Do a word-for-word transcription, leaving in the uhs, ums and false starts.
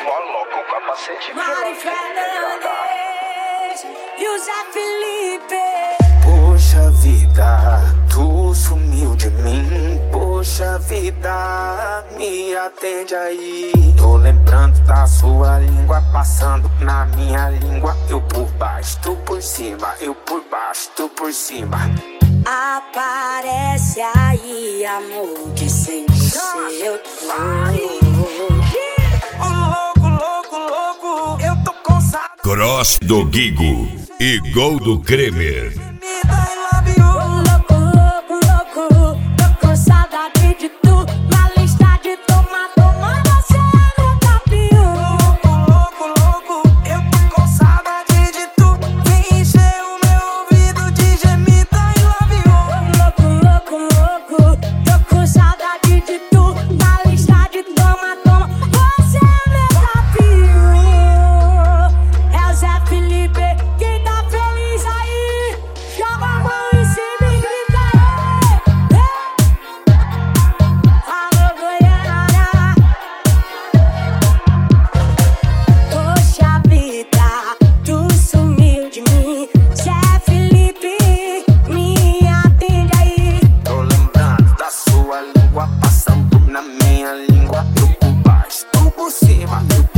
Coloca o capacete. Mari Fernandes e o Zé Felipe. Poxa vida, tu sumiu de mim. Poxa vida, me atende aí. Tô lembrando da sua língua passando na minha língua. Eu por baixo, tu por cima. Eu por baixo, tu por cima. Aparece aí, amor, que sem você eu tô. Louco, louco, louco, eu tô cansado. Cross do Guigo e gol do Kremer. Louco, louco, louco, tô com saudade de tu. Na lista de toma, toma, você é meu campeão. Louco, louco, eu tô com saudade de tu. Vem encher o meu ouvido de gemida e love you. Louco, louco, louco, tô com saudade de tu. Na lista de toma, toma, você é meu campeão. É o Zé Felipe, quem tá feliz aí, joga a mão em cima e grita. Alô, Goiânia. Poxa vida, tu sumiu de mim. Zé Felipe, me atende aí. Tô lembrando da sua língua passando na minha língua. Eu por baixo, tu por cima. Eu